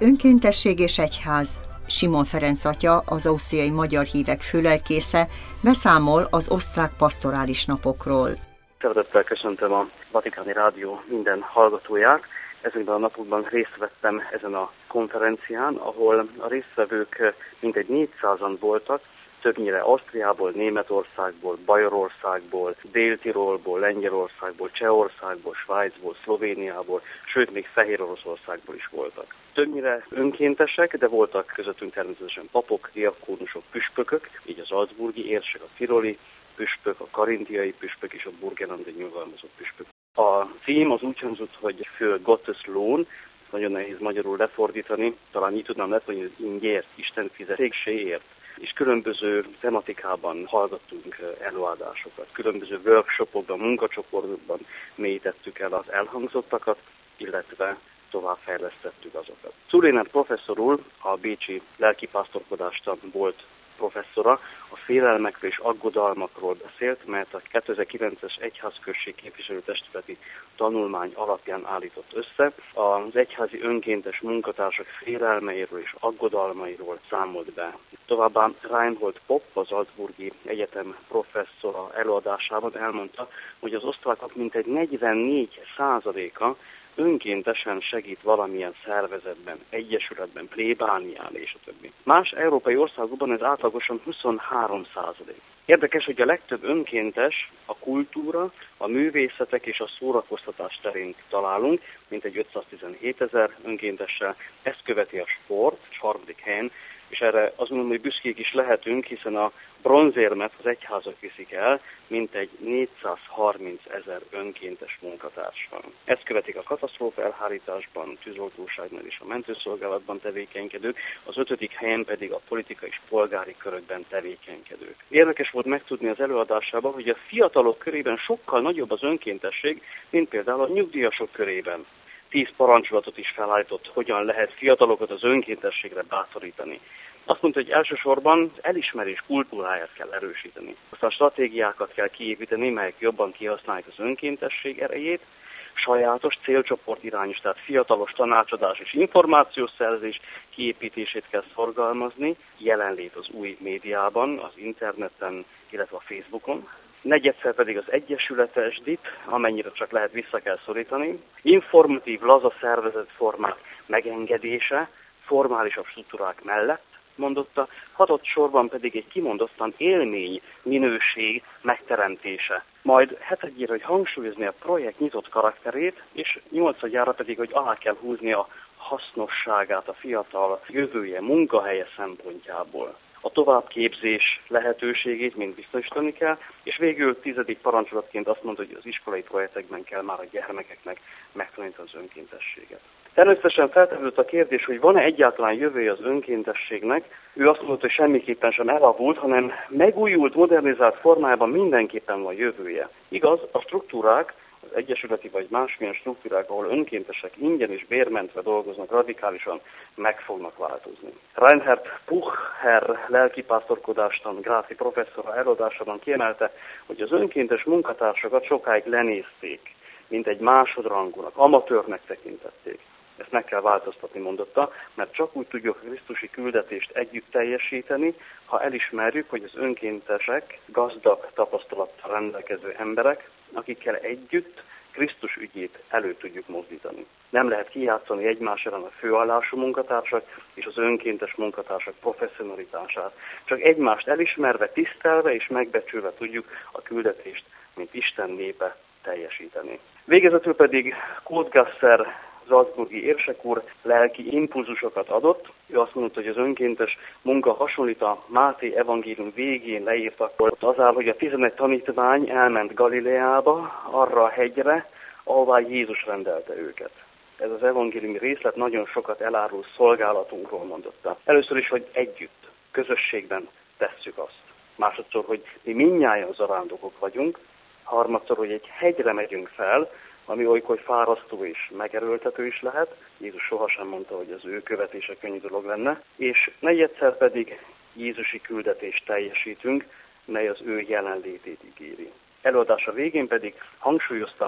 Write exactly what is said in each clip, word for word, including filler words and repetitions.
Önkéntesség és egyház. Simon Ferenc atya, az ausztriai magyar hívek főlelkésze beszámol az osztrák pastorális napokról. Szeretettel köszöntöm a Vatikáni Rádió minden hallgatóját. Ezekben a napokban részt vettem ezen a konferencián, ahol a résztvevők mintegy négyszázan voltak, többnyire Ausztriából, Németországból, Bajorországból, Dél-Tirolból, Lengyelországból, Csehországból, Svájcból, Szlovéniából, sőt még Fehéroroszországból is voltak. Többnyire önkéntesek, de voltak közöttünk természetesen papok, diakónusok, püspökök, így az salzburgi érsek, a tiroli püspök, a karintiai püspök és a burgenlandi nyugalmazott püspök. A cím az úgy hangzott, hogy für Gottes Lohn, nagyon nehéz magyarul lefordítani, talán így tudnám lefordítani, hogy ingért, Isten fizetéséért. És különböző tematikában hallgattunk előadásokat, különböző workshopokban, munkacsoportokban mélyítettük el az elhangzottakat, illetve továbbfejlesztettük azokat. Szulénár professzor úr, a bécsi lelkipásztorkodástan volt professzora, a félelmekről és aggodalmakról beszélt, mert a kétezer-kilences egyházközség képviselőtestületi tanulmány alapján állított össze. Az egyházi önkéntes munkatársak félelmeiről és aggodalmairól számolt be. Továbbá Reinhold Popp, az Salzburgi Egyetem professzora előadásában elmondta, hogy az osztrákok mintegy negyvennégy százaléka önkéntesen segít valamilyen szervezetben, egyesületben, plébánián és a többi. Más európai országokban ez átlagosan huszonhárom százalék. Érdekes, hogy a legtöbb önkéntes a kultúra, a művészetek és a szórakoztatás terén találunk, mintegy ötszáztizenhétezer önkéntessel. Ezt követi a sport, és harmadik helyen, és erre azt mondom, hogy büszkék is lehetünk, hiszen a bronzérmet az egyházak viszik el, mintegy négyszázharmincezer önkéntes munkatárs van. Ezt követik a katasztrófa elhárításban, tűzoltóságnál és a mentőszolgálatban tevékenykedők, az ötödik helyen pedig a politikai és polgári körökben tevékenykedők. Érdekes volt megtudni az előadásában, hogy a fiatalok körében sokkal nagyobb az önkéntesség, mint például a nyugdíjasok körében. Tíz parancsolatot is felállított, hogyan lehet fiatalokat az önkéntességre bátorítani. Azt mondta, hogy elsősorban az elismerés kultúráját kell erősíteni. Aztán stratégiákat kell kiépíteni, melyek jobban kihasználják az önkéntesség erejét, sajátos célcsoport irányos, tehát fiatalos tanácsadás és információszerzés kiépítését kell szorgalmazni, jelenlét az új médiában, az interneten, illetve a Facebookon. Negyedszer pedig az egyesületesdit, amennyire csak lehet vissza kell szorítani. Informatív, laza szervezetformák megengedése, formálisabb struktúrák mellett, mondotta, hatott sorban pedig egy kimondottan élmény minőség megteremtése. Majd hetedjére, hogy hangsúlyozni a projekt nyitott karakterét, és nyolcadjára pedig, hogy alá kell húzni a hasznosságát a fiatal jövője, munkahelye szempontjából. A továbbképzés lehetőségét mind biztosítani kell, és végül tizedik parancsolatként azt mondta, hogy az iskolai projektekben kell már a gyermekeknek megtanítani az önkéntességet. Természetesen feltevődött a kérdés, hogy van-e egyáltalán jövője az önkéntességnek. Ő azt mondta, hogy semmiképpen sem elavult, hanem megújult, modernizált formájában mindenképpen van jövője. Igaz, a struktúrák, az egyesületi vagy másmilyen struktúrák, ahol önkéntesek ingyen és bérmentve dolgoznak, radikálisan meg fognak változni. Reinhard Pucher lelkipásztorkodástan gráci professzora előadásában kiemelte, hogy az önkéntes munkatársakat sokáig lenézték, mint egy másodrangúnak, amatőrnek tekintették. Ezt meg kell változtatni, mondotta, mert csak úgy tudjuk a krisztusi küldetést együtt teljesíteni, ha elismerjük, hogy az önkéntesek gazdag tapasztalattal rendelkező emberek, akikkel együtt Krisztus ügyét elő tudjuk mozdítani. Nem lehet kijátszani egymás ellen a főállású munkatársak és az önkéntes munkatársak professzionalitását. Csak egymást elismerve, tisztelve és megbecsülve tudjuk a küldetést, mint Isten népe teljesíteni. Végezetül pedig Kódgasser salzburgi érsek úr lelki impulzusokat adott. Ő azt mondta, hogy az önkéntes munka hasonlít a Máté evangélium végén leírtakor. Az áll, hogy a tizenegy tanítvány elment Galileába, arra a hegyre, ahová Jézus rendelte őket. Ez az evangéliumi részlet nagyon sokat elárul szolgálatunkról, mondotta. Először is, hogy együtt, közösségben tesszük azt. Másodszor, hogy mi mindnyájan zarándokok vagyunk. Harmadszor, hogy egy hegyre megyünk fel, ami olykor fárasztó és megerőltető is lehet. Jézus sohasem mondta, hogy az ő követése könnyű dolog lenne. És negyedszer pedig Jézusi küldetést teljesítünk, mely az ő jelenlétét ígéri. Előadása végén pedig hangsúlyozta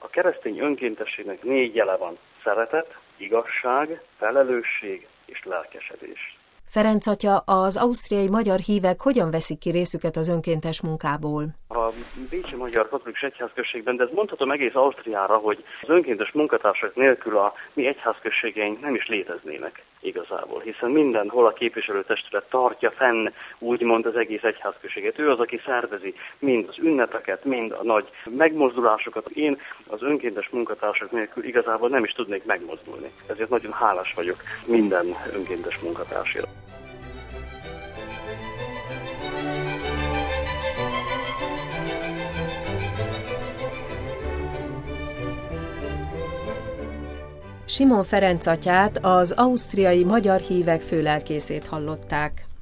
A keresztény önkéntességnek négy jele van: szeretet, igazság, felelősség és lelkesedés. Ferenc atya, az ausztriai magyar hívek hogyan veszik ki részüket az önkéntes munkából? A Bécsi Magyar Katolikus Egyházközségben, de ez mondhatom egész Ausztriára, hogy az önkéntes munkatársak nélkül a mi egyházközségeink nem is léteznének igazából, hiszen mindenhol a képviselőtestület tartja fenn úgymond az egész egyházközséget. Ő az, aki szervezi mind az ünnepeket, mind a nagy megmozdulásokat. Én az önkéntes munkatársak nélkül igazából nem is tudnék megmozdulni. Ezért nagyon hálás vagyok minden önkéntes munkatársért. Simon Ferenc atyát, az ausztriai magyar hívek főlelkészét hallották.